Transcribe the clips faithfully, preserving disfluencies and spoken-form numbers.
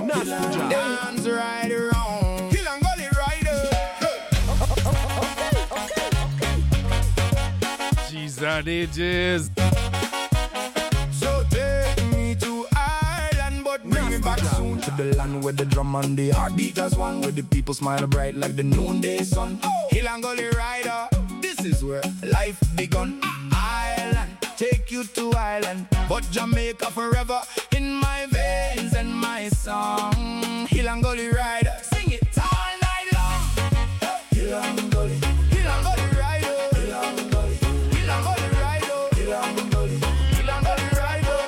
Nasty Dance right around. Hill and Gully Rider. G's and ages. So take me to Ireland, but bring me back soon to the land where the drum and the heartbeat as one, where the people smile bright like the noonday sun. Hill and Gully Rider, this is where life begun. Ireland, take you to Ireland, but Jamaica forever in my veins and my song. Hill and Gully Rider, sing it all night long. Hill and Gully, Hill and Gully Rider, Hill and Gully, Hill and Gully Rider, Hill and Gully, Hill and Gully Rider.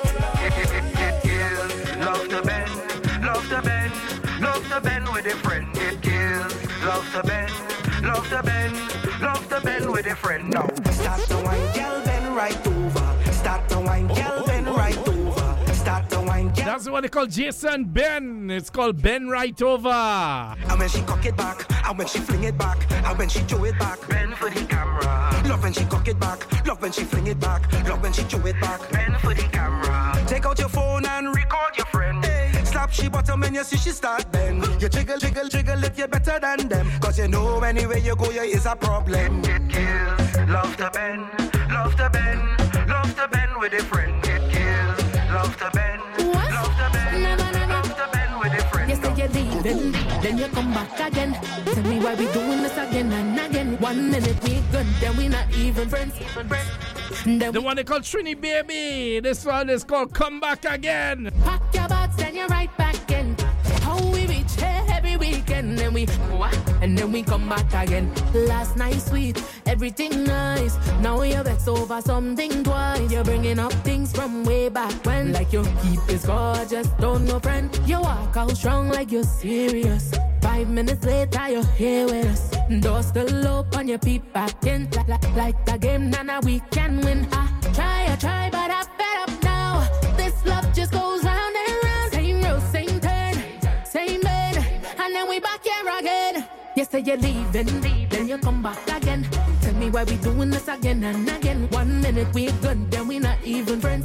It kills, love the bend, love the bend, love the bend with a friend. It kills, love the bend, love the bend, love the bend with a friend. Now start the wine, girl, bend right over. Start the wine, girl, bend right over. Start the wine, girl. That's what they call Jason Ben. It's called Ben Right Over. And when she cock it back, and when she fling it back, and when she throw it back, bend for the camera. Love when she cock it back, love when she fling it back, love when she throw it back, bend for the camera. Take out your phone and record your friend. Hey, slap she bottom and you see she start bend. You jiggle, jiggle, jiggle if you're better than them. Cause you know anywhere you go, you is a problem. It kills, love the bend, love the bend, love the bend with a friend. It kills, love the bend, what? love the bend, never, never. love the bend with a friend. You say you're leaving, then you come back again. Tell me why we doing this again and again. One minute we good, then we not even friends. Then The one they call Trini Baby. This one is called Come Back Again. pack your bags, then you're right back in. How we reach here every weekend, then we what? And then we come back again. Last night sweet, everything nice. Now you're vex over something twice. You're bringing up things from way back when, like your keep is gorgeous, don't know friend. You walk out strong like you're serious. Five minutes later you're here with us. Door still open, you peep back in. Like, like, like a game, nana we can win. I try, I try, but I fed up now. This love just goes round and round. Same road, same turn, same bed, and then we back here again. You say you're leaving, then you come back again. Tell me why we doing this again and again. One minute we good, then we not even friends.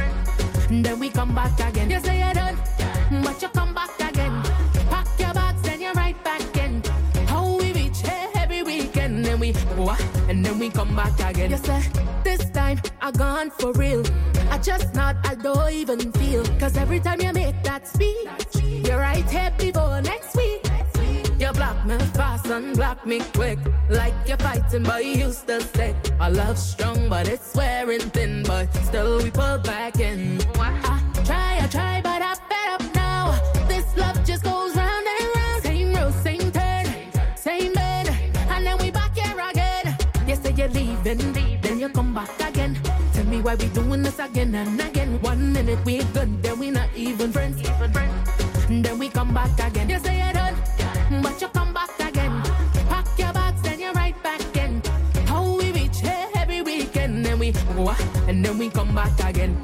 Then we come back again. You say you're done, but you come back again. Pack your bags, then you're right back in. How we reach here every weekend, then we what? And then we come back again. You say this time I gone for real. I just not, I don't even feel. Cause every time you make that speech, you're right here before next week. You block me fast and block me quick. Like you're fighting but you still stick. I love strong but it's wearing thin. But still we pull back in. I try, I try but I fed up now. This love just goes round and round. Same road, same turn, same bed, and then we back here again. You say you're leaving, then you come back again. Tell me why we doing this again and again. One minute we good, then we not even friends. Then we come back again. You say you're done, but you come back again. Pack your bags, then you're right back in. How we reach here every weekend, then we what? And then we come back again.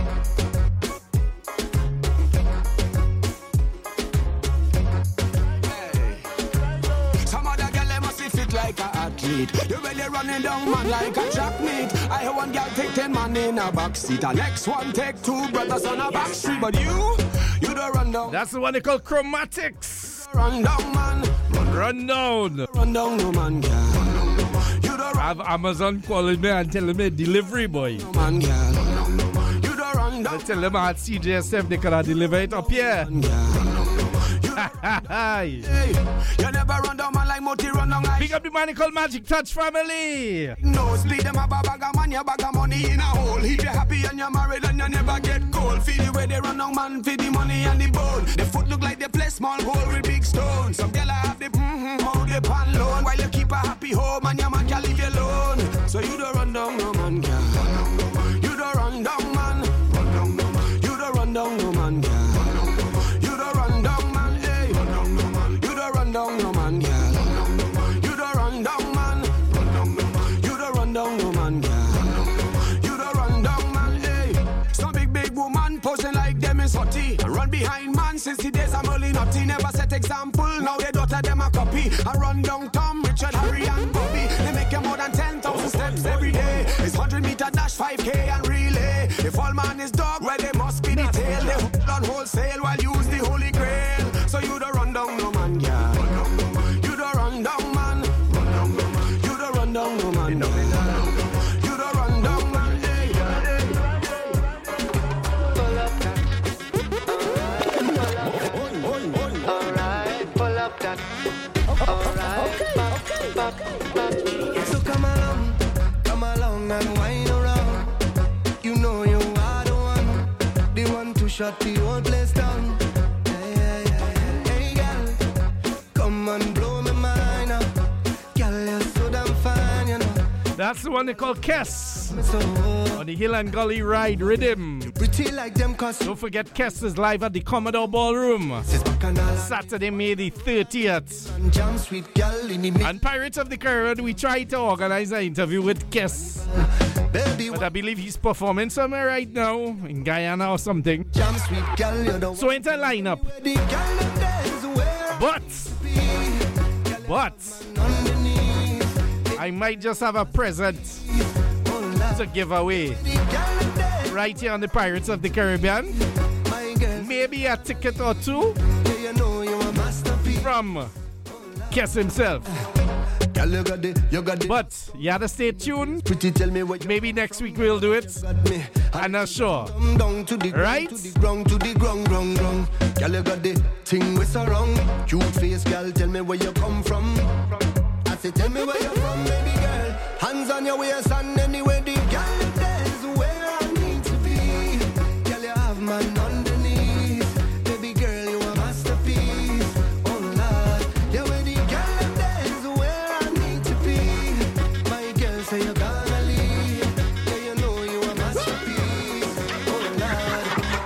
Like an athlete, you really running down man like a track meet. I hear one girl take ten man in a backseat, the next one take two brothers on a back street. But you, you don't run down. That's the one they call Chromatics. Run down man, run, run down. Run down no man girl. You don't I have Amazon calling me and telling me delivery boy. No man girl. You don't run down. I tell them at C J S F they cannot deliver it up here. Hey, you never run down man like Moti run down like. Big up the man called Magic Touch family. No speed them up a bag of money, a bag of money in a hole. If you happy and you're married and you never get cold. Feel the way they run down man for the money and the bone. The foot look like they play small hole with big stones. Some girl have the mm-hmm, hold the pan loan. While you keep a happy home and your man can leave you alone. So you don't run down no man girl. You don't run down man. You don't run down no man girl. You don't run down man. Run down no man, girl. You don't run down man. You don't run down no man, girl. You don't run down man, hey. Some big big woman posing like them is hotty. Run behind man since the days I'm only naughty. Never set example, now they daughter them a copy. I run down Tom, Richard, Harry and Bobby. They make you more than ten thousand steps every day. It's one hundred meter dash, five K and relay. If all man is dog, well they must be the tail. They hold on wholesale while use the holy grail. That's the one they call Kess on the Hill and Gully Ride Rhythm. Pretty like them cause Don't forget Kess is live at the Commodore Ballroom Saturday, May the thirtieth. And Pirates of the Caribbean, we tried to organize an interview with Kess, but I believe he's performing somewhere right now in Guyana or something. So enter lineup. But But I might just have a present to give away right here on the Pirates of the Caribbean. Maybe a ticket or two from Kess himself. But you have to stay tuned. Maybe next week we'll do it. I'm not sure. Right? Girl, you got the thing with so wrong. Cute face, girl, tell me where you come from. I say, tell me where you're from, baby girl. Hands on your waist and anywhere the girl is where I need to be. Girl, you have man underneath. Baby girl, you a masterpiece. Oh Lord, yeah, where the girl is where I need to be. My girl say you're gonna leave. Yeah, you know you a masterpiece. Oh Lord,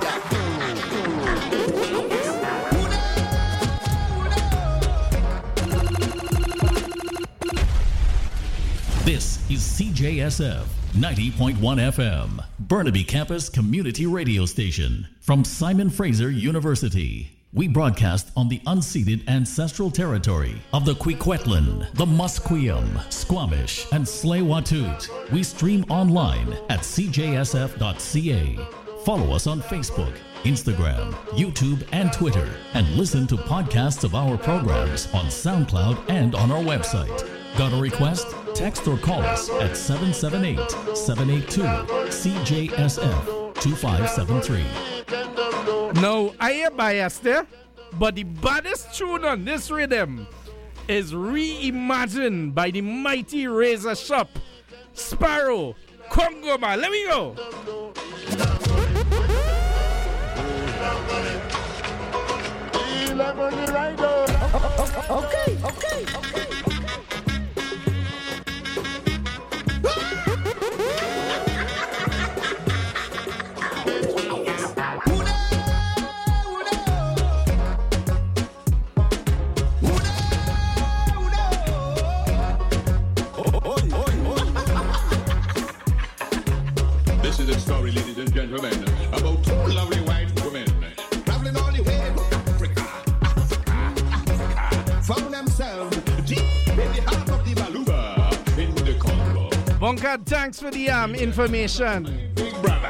This is C J S F ninety point one F M, Burnaby Campus Community Radio Station from Simon Fraser University. We broadcast on the unceded ancestral territory of the Kwikwetlan, the Musqueam, Squamish, and Tsleil-Waututh. We stream online at c j s f dot c a. Follow us on Facebook, Instagram, YouTube, and Twitter, and listen to podcasts of our programs on SoundCloud and on our website. Got a request? Text or call us at seven seven eight, seven eight two, C J S F two five seven three. No, I am biased there, but the baddest tune on this rhythm is reimagined by the mighty Razor Shop, Sparrow, Congo Man. Let me go. okay, okay, okay. This is a story, ladies and gentlemen, about two lovely white women traveling all the way to Africa, Africa, Africa, found themselves deep in the heart of the Baluba in the Congo. Bunker, thanks for the um, information. Big brother.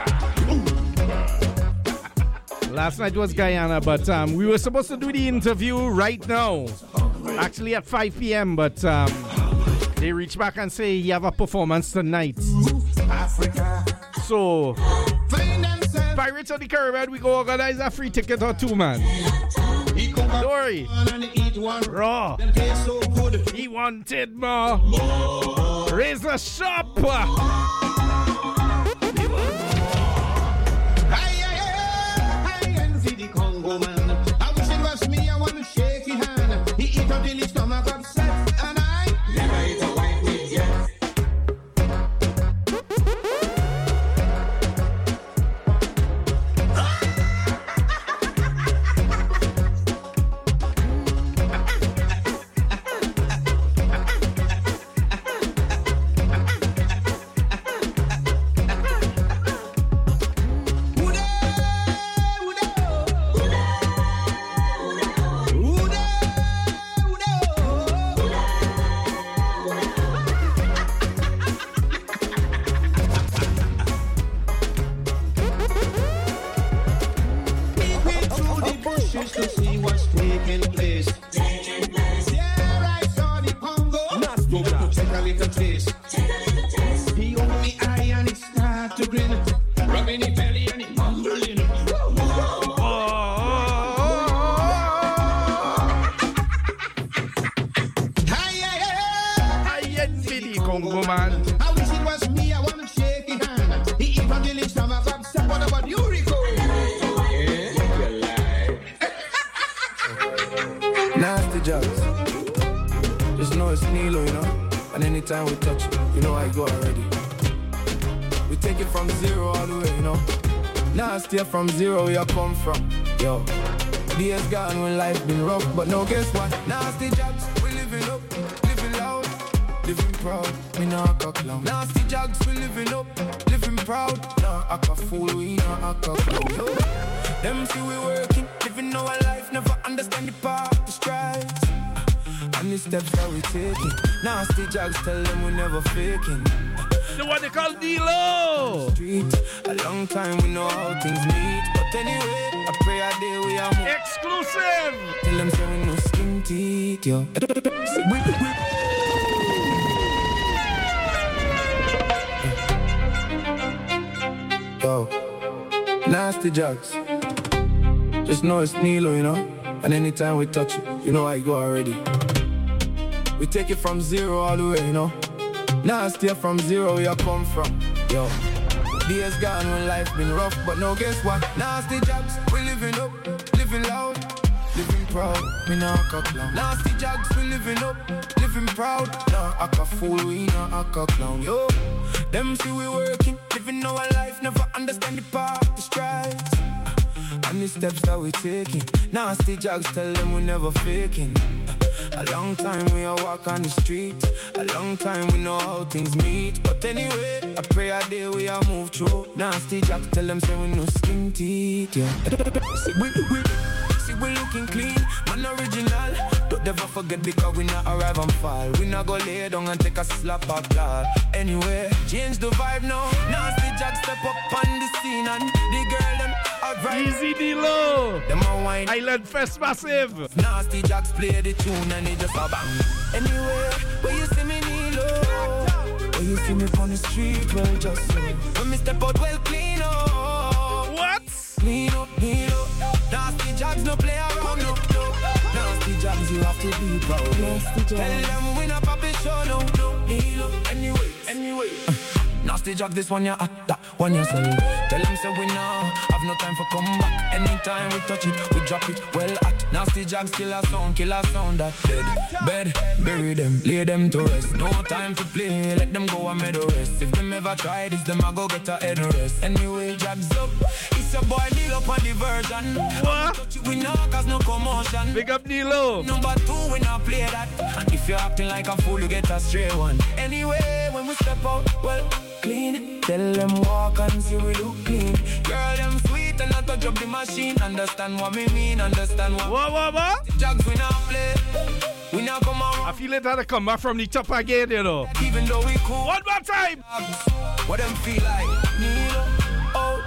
Last night was Guyana, but um, we were supposed to do the interview right now, actually at five p.m., but um, they reached back and say you have a performance tonight. Africa. So, Pirates of the Caribbean, we go organize a free ticket or two, man. Don't worry. Raw. He wanted more. Razor Shop. Congo man, I wish it was me. I want to shake his hand. He eat until his stomach upset, and I never eat a white meat yet. To see what's taking place. Taking place. Yeah, I saw the Congo. Go to take a little taste. Take a little taste. He opened the eye and it started to grin. Rubbing the belly and he mumbling. Hi, hi, hi, Congo man. I wish it was me. I want to shake his hand. He eat until his stomach upset. What about you, Rico? Nasty jobs. Just know it's Nilo, you know. And anytime we touch it, you know I go already. We take it from zero all the way, you know. Now stay from zero where you come from, yo. Days gone when life been rough, but no, guess what? Nasty jobs, we living up, living loud, living proud. Me not a clown. Nasty jobs, we living up, living proud. Nah, I can fool, we not a clown. Yo. Them see we working, living our life, never understand the path, the strides, and the steps that we taking. Nasty jobs, tell them we never faking. The one they call D-Lo. Street, a long time we know how things meet. But anyway, I pray a day we are more exclusive. Tell them say we no skin teeth, yo. Yo, nasty jokes. Just know it's Nilo, you know. And anytime we touch it, you know I go already. We take it from zero all the way, you know. Now stay from zero where you come from, yo. Days gone when life been rough, but no, guess what? Nasty jobs, we living up, living loud, living proud. Me nah a clown. Nasty jobs, we living up, living proud. Nah a fool, we nah a clown, yo. Them see we working, living our life, never understand the path, the strides, and the steps that we taking. Nasty jobs, tell them we never faking. A long time we a walk on the street. A long time we know how things meet. But anyway, I pray a day we a move through. Nasty Jack tell them say we no skin teeth, yeah. See we, we, see we looking clean, man original. Don't ever forget because we not arrive and fall. We not go lay down and take a slap up, God. Anyway, change the vibe now. Nasty Jack step up on the scene and the girl them outright. Easy D-Lo. Them a wine. Island Fest massive. Nasty Jacks play the tune and it just a bang. Anyway, where you see me Nilo, where you see me on the street, well just so. When me step out well clean up. What? Clean up, Nilo. Nasty Jacks no play around, no, no. Nasty Jacks you have to be proud. Nasty Jacks. Tell them we not pop it show, no, no. Nilo. Anyway, anyway. Nasty Jack, this one you at, that one you sell. Tell them say we now have no time for come back. Anytime we touch it, we drop it well at. Nasty Jack still a sound, kill a sound that dead. Bed, bury them, lay them to rest. No time to play, let them go and make the rest. If them ever try this, them a go get a head rest. Anyway, Jack's up, it's a boy Neil up on the version. What? We not cause no commotion. Big up Nilo. Number two, we not play that. And if you're acting like a fool, you get a straight one. Anyway, when we step out, well, clean. Tell them walk and see we look clean. Girl, them sweet and not touch up the machine. Understand what me mean, understand what. What, what, what? Jags we not play. We not come out. I feel it had to come back from the top again, you know. Even though we cool. One more time. What them feel like? Nilo out.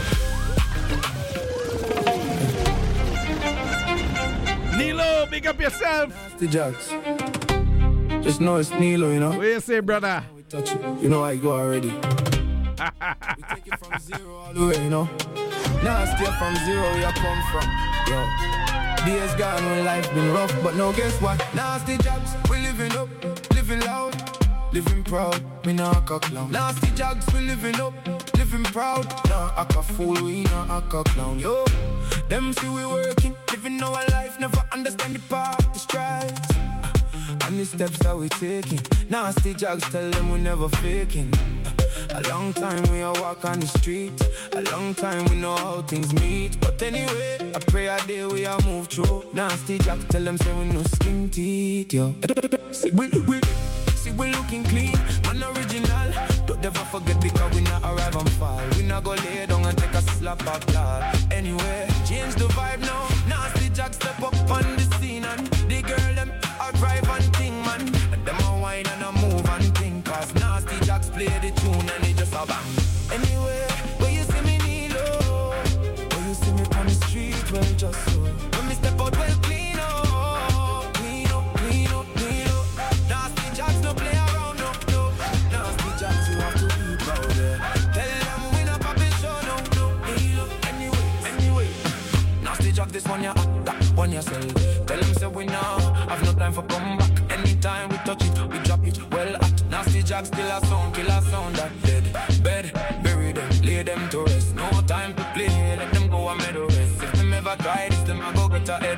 Nilo, big up yourself. The Jags. Just know it's Nilo, you know. What you say, brother? Touch it. You know I go already. We take it from zero all the way, you know. Now stay from zero where you come from, yo. Days gone when life been rough, but no, guess what? Nasty jobs, we living up, living loud, living proud. Me not a clown. Nasty jobs, we living up, living proud. Nah, I can fool, we not a clown, yo. Them see we working, living our life, never understand the path, the strides, and the steps that we taking. Nasty jokes, tell them we never faking. A long time we a walk on the street. A long time we know how things meet. But anyway, I pray a day we a move through. Nasty jokes, tell them say we no skin teeth, yo. See we, we, see we looking clean, man original. Don't ever forget because we not arrive and fall. We not go lay down and take a slap up, God. Anyway, change the vibe now. Nasty jokes step up on the scene and the girl them I drive and ting, man. And them a wine and a move and ting. Cause Nasty Jacks play the tune and it just a bang. Anyway, where you see me Nilo, where you see me on the street, well just so. When me step out well clean up, clean up, clean up, clean up. Nasty Jacks no play around, no, no. Nasty Jacks you have to be proud, yeah. Tell them we not pop it show, no, no, Nilo. Anyway, anyway. Nasty Jacks this one ya at, that one ya sell. Tell them say we now have no time for come back. Anytime we touch it, we drop it well at. Nasty Jacks still a sound, kill a sound that dead. Bed, bury them, lay them to rest. No time to play, let them go and make the rest. If them ever try this, them a go get a head rest.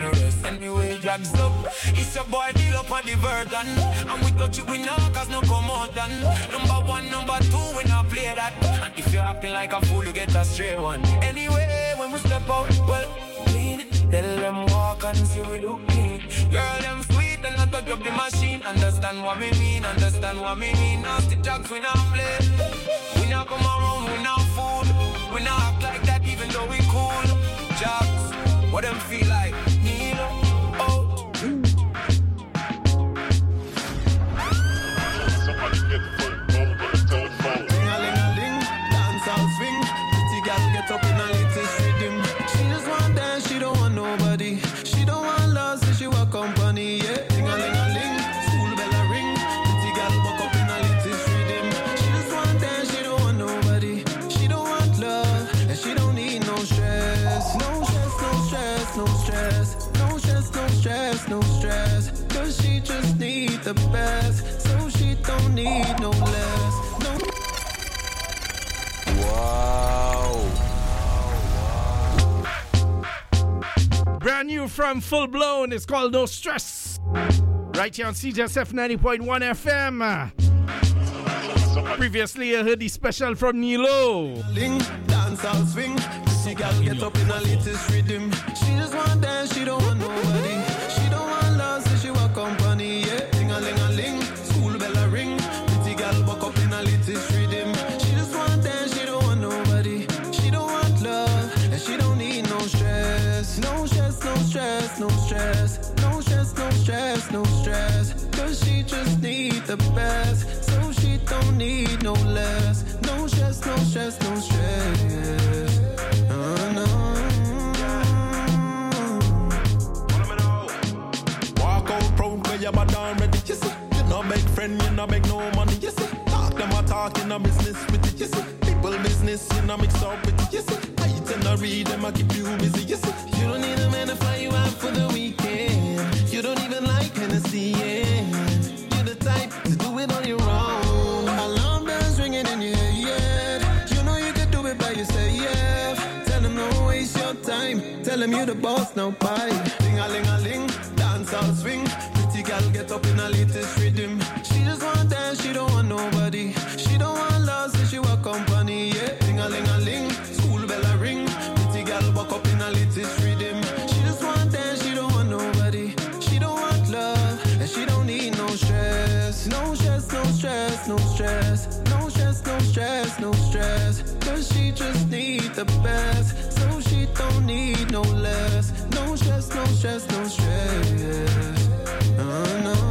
anyway drugs up. It's a boy deal up on the Virgin, and we touch it we know cause no come out done. Number one, number two, we not play that. And if you're acting like a fool, you get a straight one. Anyway, when we step out, well, clean. Tell them walk and see we look clean. Girl, them sweet and not touch up the machine. Understand what we mean, understand what we mean. Nasty jokes we not play. We not come around, we not fool. We not act like that even though we cool. Jokes, what them feel like? Kneel out. Somebody get the phone, phone, phone, phone. Ding-a-ling-a-ling, dance all swing. Pretty girl get up in a latest rhythm. She just want dance, she don't want nobody. She don't want love, so she want company, yeah. Ding-a-ling-a-ling, school bell a ring. Pretty girl walk up in a latest rhythm. She just want dance, she don't want nobody. She don't want love, and she don't need no stress. No stress, no stress, no stress. No stress, no stress, no stress. Cause she just need the best, so she don't need no less. No. Wow. Brand new from Full Blown. It's called No Stress. Right here on C J S F ninety point one F M. Previously, I heard the special from Nilo. Dance all swing. She got get up in a latest rhythm. She just want dance, she don't want nobody. She don't want love, so she want company. Yeah, ding a ling a ling, school bell a ring. Pretty girl walk up in a latest rhythm. She just want dance, she don't want nobody. She don't want love, and she don't need no stress. No stress, no stress, no stress. No stress, no stress, no stress. Cause she just need the best, so she don't need no less. No stress, no stress, no stress. Oh no. Walk out proud where you're bad already, you see. You no beg friend, you no beg no money, you see. Talk them a talk in a business with it, you see. People business, you no mix up with it, you see. I tend to read them, I keep you busy, you see. You don't need a man to fly you out for the weekend. You don't even like Hennessy, yeah. You're the type to do it on your own. Alarm bells ringing in your head. You know you can do it by yourself, yeah. Tell them don't waste your time. Tell them you're the boss, now bye. Ding-a-ling-a-ling, dance all swing. Pretty girl get up in a latest rhythm. She just want dance, she don't want nobody. She don't want love, so she want company, yeah. Ding-a-ling-a-ling, school bell a ring. Pretty girl walk up in a latest rhythm. She just want dance, she don't want nobody. She don't want love, and she don't need no stress. No stress, no stress, no stress. No stress, no stress, no stress. Cause she just need the best, so she don't need no less. No stress, no stress, no stress. Oh no.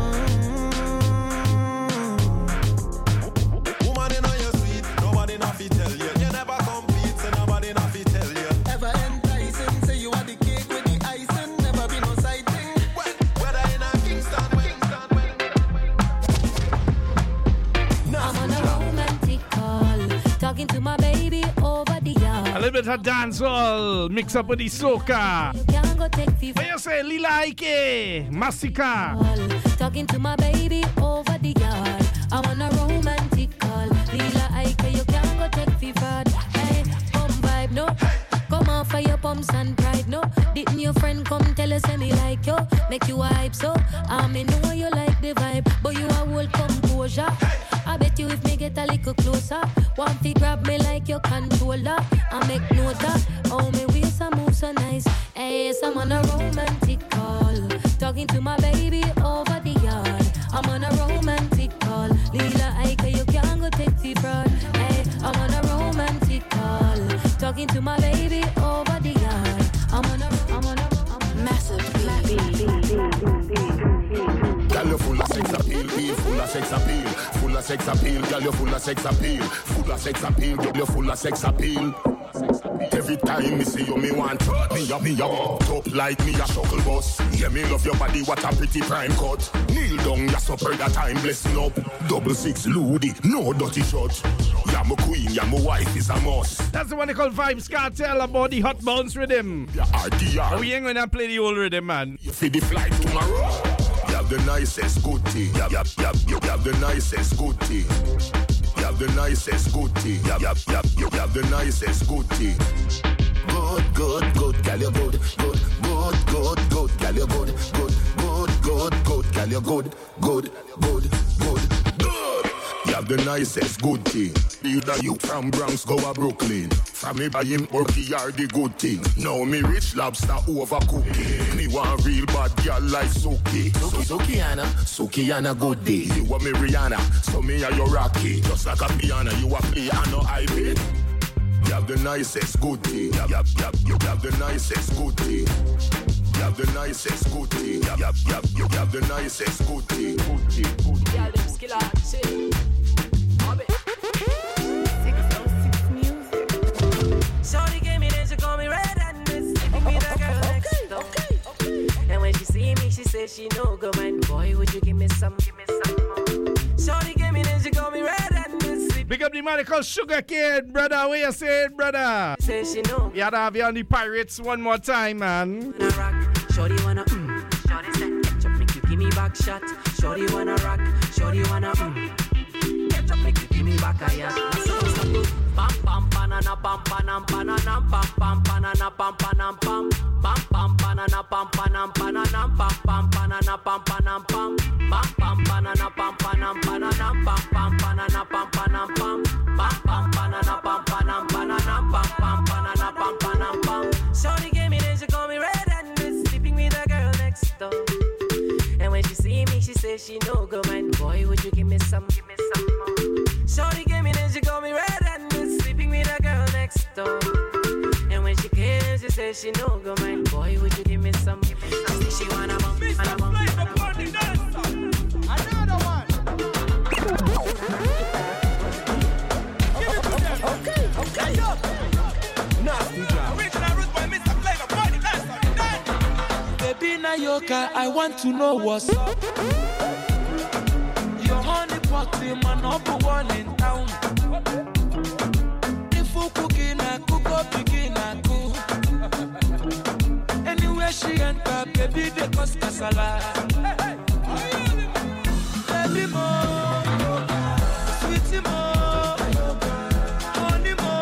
Woman in on your sweet, nobody not fi tell you. You never compete, so nobody not fi tell you. Ever enticing, say you are the cake with the icing. Never be no sighting. When, whether in a Kingston, Kingston, when. I'm on a romantic call, talking to my baby over the yard. A little bit of dancehall mix up with the soca. You can go take the What you say, Lila Ike, Massacre. call, talking to my baby over the yard. I'm on a romantic call, Lila Ike, you can go take the fraud. Hey, pump vibe, no. Come on for your pumps and pride, no. Didn't your friend come tell us me like you? Make you hype, so I may know you like the vibe, but you a whole composure. I bet you if me get a little closer, want to grab me like your controller. I make note that, oh me waist a move so nice. Hey, I'm on a romantic call, talking to my baby over the yard. I'm on a romantic call, Lila Ike, you can go take the fraud. Hey, I'm on a romantic call, talking to my baby over the yard. I'm on a, I'm on a, I'm on a massive Girl, you full of sex appeal, be full of sex appeal, full of sex appeal. Girl, you full of sex appeal, full of sex appeal. Girl, you full of sex appeal. Every time me see you, me want me up, me up, top like me a shuckle bus. Yeah, me love your body, what a pretty prime cut. Kneel down, ya supper that time blessing up. Double six Ludi, no dirty shot. Yeah, my queen, yeah, my wife is a must. That's the one they call Vibes Cartel about the hot bounce rhythm. Yeah, R T R. We ain't gonna play the old rhythm, man. You feed the flight tomorrow. You have the nicest goodie. You have, you have, you have the nicest goodie. You have the nicest goodie. You have, you have, you have the nicest goodie. good, good, good, girl, you good, good, good, good, good, girl, you good, good, good, good, good, girl, you good, good, good, good, good. You have the nicest good thing. Either you from Bronx go to Brooklyn. From me buy him Orky are the good thing. Now me rich lobster over cookie. Me want real bad girl like Suki. Suki, Sukiana, Sukiana good day. You want me Rihanna, so me are your Rocky. Just like a piano, you a piano I pay. You have the nicest good thing. You have, you have, you have the nicest good thing. You have the nicest good thing. You have, you have, you have the nicest good thing. Good thing, good thing. Yeah, them skill out, shit. Shorty gave me then she call me red and this. Give me that girl next door. Okay, okay. And when she see me, she says she no go mind. Boy, would you give me some, give me some more. Shorty gave me then she call me red and this. Big up the man called Sugar Kid, brother. What you saying, brother? Say she know. You had to have you on the Pirates one more time, man. Wanna rock, shorty wanna mm. Shorty said, ketchup make you give me back shot. Shorty wanna rock, shorty wanna mm. Ketchup make you give me back a yacht. Pam pam banana pam panam banana pam pam banana pam panam pam pam pam banana pam panam banana pam pam banana pam panam pam pam pam banana pam panam banana pam pam banana pam panam pam pam pam banana pam panam banana pam pam banana pam panam pam. Shorty gave me then she call me red and miss, sleeping with a girl next door. And when she see me, she says she no go mind. Boy, would you give me some, give me some more. Shorty gave me then she call me red and miss, sleeping with a girl next door. And when she came, she says she no go mind. Boy, would you give me some, give me some. Say she wanna bump, wanna bump. Another one. Okay, okay, yo. Nasty job. Original root boy, Mister Flavor, party dance on the dance. Baby Nayoka, I want to know what's up. Your honey pot, the man number one in town. If you cooking, I cook up, begin, I cook. Anywhere she enter, baby, they cause casala. Baby mo, sweetie mo, honey mo,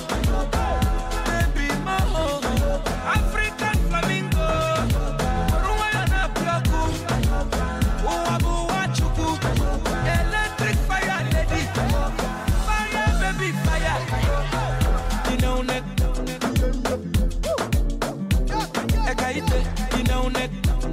baby mo, African flamingo, Ruana Plaku, Uabu Wachuku, electric fire lady, fire baby fire, you know neck, Ekaite, you know neck.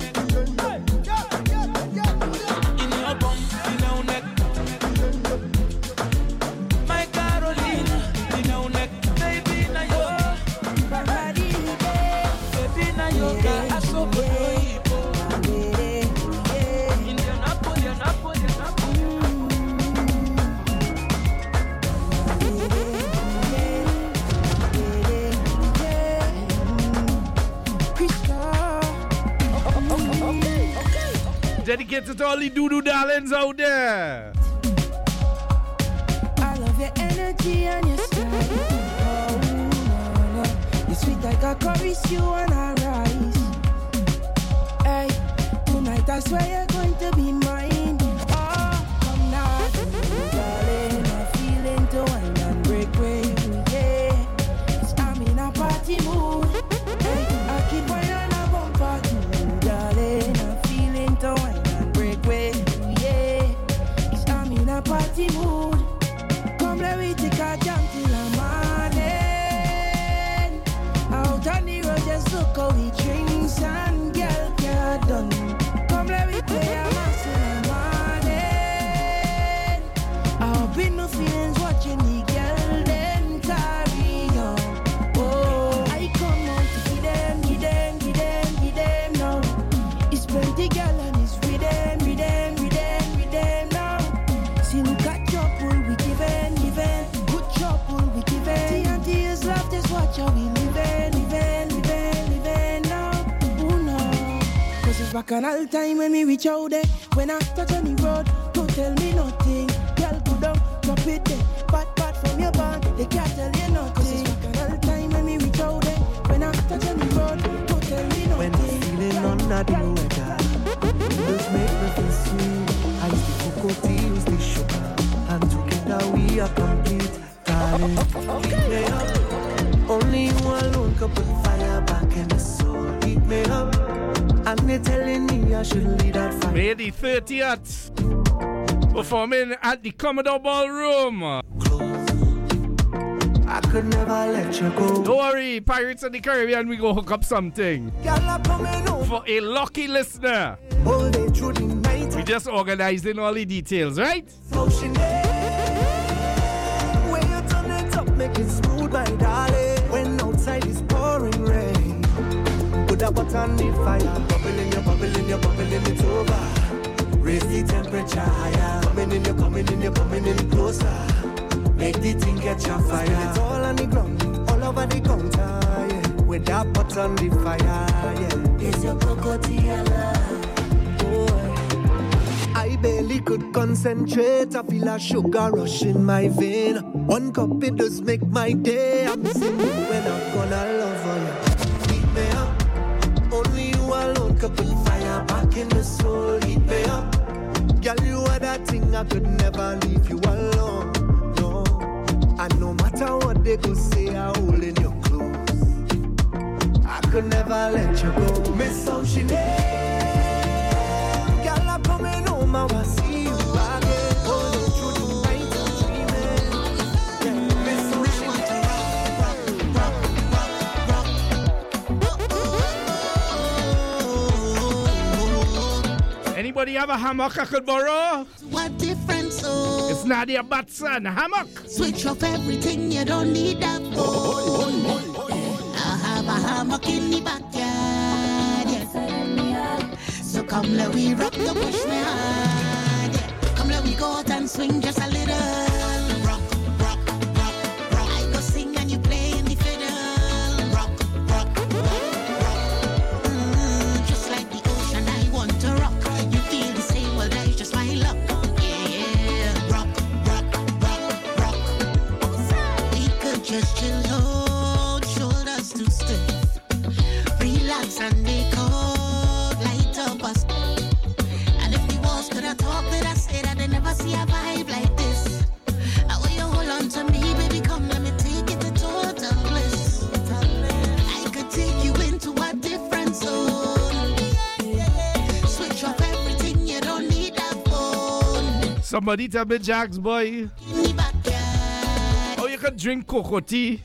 Dedicated to all the doo-doo darlings out there. I love your energy and your style. Oh, no, no. You're sweet like a chorus, you wanna rise. Hey, tonight I swear you're going to be mine. Oh, come now, darling. I'm feeling to wine and break away. Yeah, 'cause I'm in a party mood. Hey, I keep my on a bumper too, darling. I'm feeling to wine. Party mood. Come let me take a jump till the morning. Out on the road, just look how we drinks and girl get done. Come let me play a mass in the morning. I'll be no feelings watching the girl then carry on. Oh, I come out to give them, give them, give them, give them now. It's plenty girl and it's with them, with them, with them, with them now. Look at trouble, we giving, giving. Good trouble, we giving. T and T is love, just watch how we living, living, living, living now. Oh no, 'cause it's back on all time when we reach out there. When I touch on the road, don't tell me nothing. Girl, go down, drop it there. Bad, bad from your band, they can't tell you nothing. 'Cause it's back on all time when we reach out there. When I touch on the road, don't tell me nothing. When I'm feeling under the weather, just make me feel sweet. I used to cocoa tea, use the sugar, and together we are complete, darling. Okay. Yeah. Oh Only you alone can put fire back in the soul. Heat me up, and they telling me I should lead that fire. May the thirtieth, performing at the Commodore Ballroom. I could never let you go. Don't worry, Pirates of the Caribbean, we go hook up something for a lucky listener. All day through the night. We just organizing all the details, right? Motion when you turn it up, make it smooth, my darling. When outside is pouring rain, put a button on the fire. Bubbling, you're bubbling, you're bubbling, it's over. Raise the temperature higher. Coming in, you're coming in, you're coming in closer. Make the thing catch on fire. It's all on the ground, all over the counter, yeah. With that pot on the fire, yeah. It's your cocotiella, boy. I barely could concentrate. I feel a sugar rush in my vein. One cup it does make my day. I'm missing you when I'm gonna love on you. Heat me up. Only you alone could put fire back in the soul. Heat me up. Girl, you are that thing I could never leave you alone. And no matter what they could say, I hold in your clothes. I could never let you go. Miss Ocean, girl, I'm coming home, I will see you again. Holding through the night, I'm dreaming. Yeah, Miss Ocean, rock, rock, rock, rock. Anybody have a hammock I could borrow? What difference? Oh, it's Nadia Batson, hammock. Switch off everything, you don't need that phone. I have a hammock in the backyard, yes. So come let we rock the push me hard, yeah. Come let we go out and swing just a little. Rock, rock, rock, rock. I go sing and you play in the fiddle. Rock, rock, rock, rock. Mm, just like the ocean, I want to rock. You feel the same, well that is just my luck. Just chill out, shoulders too stiff. Relax and they cold, light up us. And if the walls could have talked, they'd have said that they never see a vibe like this. I want you hold on to me, baby, come let me take it to total bliss. I could take you into a different zone. Switch off everything, you don't need that phone. Somebody tell me, Jax boy. You can drink cocoa tea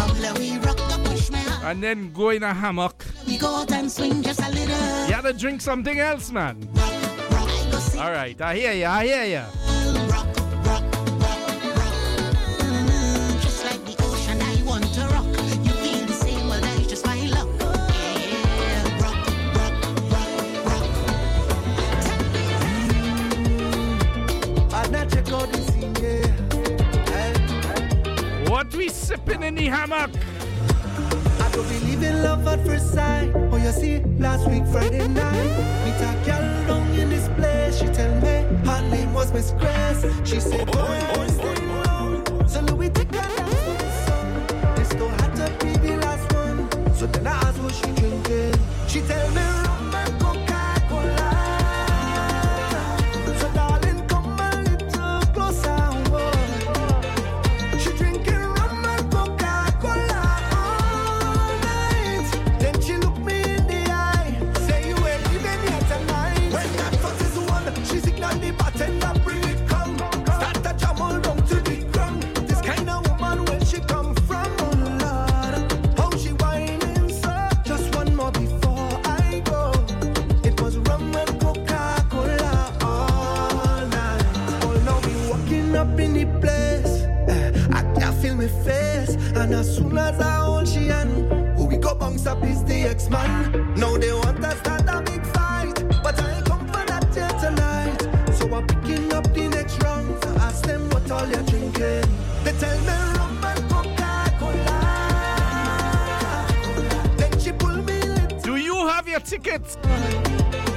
and then go in a hammock. We go out and swing just a little. You have to drink something else, man. Rock, rock, all right, I hear you, I hear you. Rock, rock, rock, rock. Mm, just like the ocean, I want to rock. You feel the same, well, that is just my luck. Yeah, rock, rock, rock, rock. I'd not check out the scene, yeah. What we sipping in the hammock? I don't believe in love at first sight. Oh, you see, last week Friday night, meet a girl down in this place. She tell me her name was Miss Grace. She said, boy, boy, stay around. So Louis take her down to the sun. This still had to be the last one. So then I asked what she drinking. She tell me rum and Coca-Cola. So darling, come a little closer. She drinking and as soon as I hold she and who we go bounce up is the ex-man. Now they want to start a big fight, but I ain't come for that here tonight. So I'm picking up the next round. So ask them what all you're drinking. They tell me rum and Coca-Cola. Then she pull me lips. Do you have your tickets